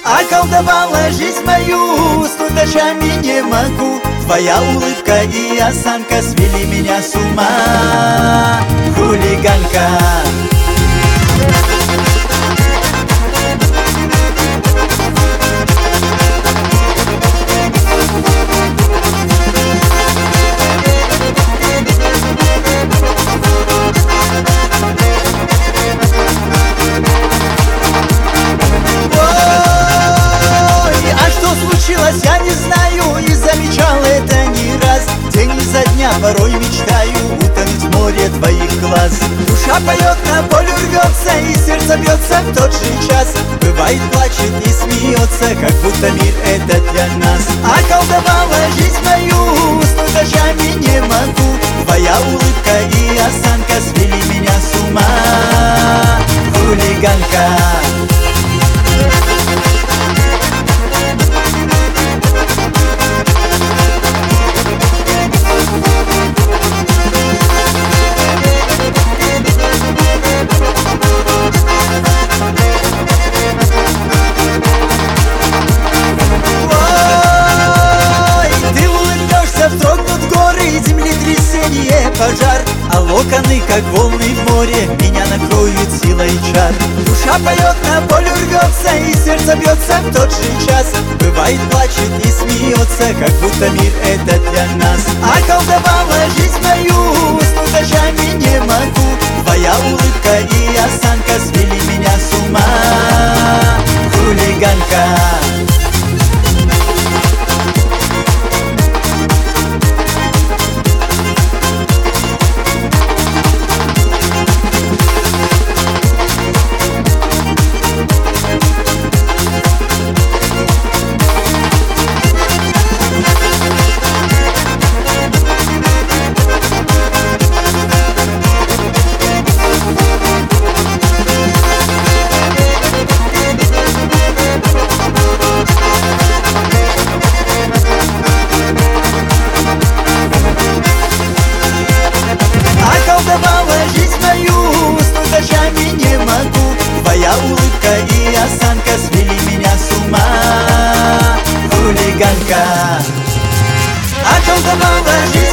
Околдовала жизнь мою, уснуть ночами не могу. Твоя улыбка и осанка свели меня с ума, хулиганка. Я не знаю и замечал это не раз. День изо дня порой мечтаю утонуть в море твоих глаз. Душа поет, на волю рвется, и сердце бьется в тот же час. Бывает, плачет и смеется, как будто мир это для нас. Околдовала жизнь мою, уснуть ночами не могу. Твоя улыбка и осанка свели меня с ума, хулиганка. Пожар, а локоны, как волны в море, меня накроют силой чар. Душа поет, на волю рвется, и сердце бьется в тот же час. Бывает, плачет и смеется, как будто мир это для нас. Околдовала жизнь мою, уснуть ночами не могу. Твоя улыбка и осанка свели меня с ума, хулиганка. Околдовала жизнь мою, уснуть ночами не могу. Твоя улыбка и осанка свели меня с ума, хулиганка. Околдовала жизнь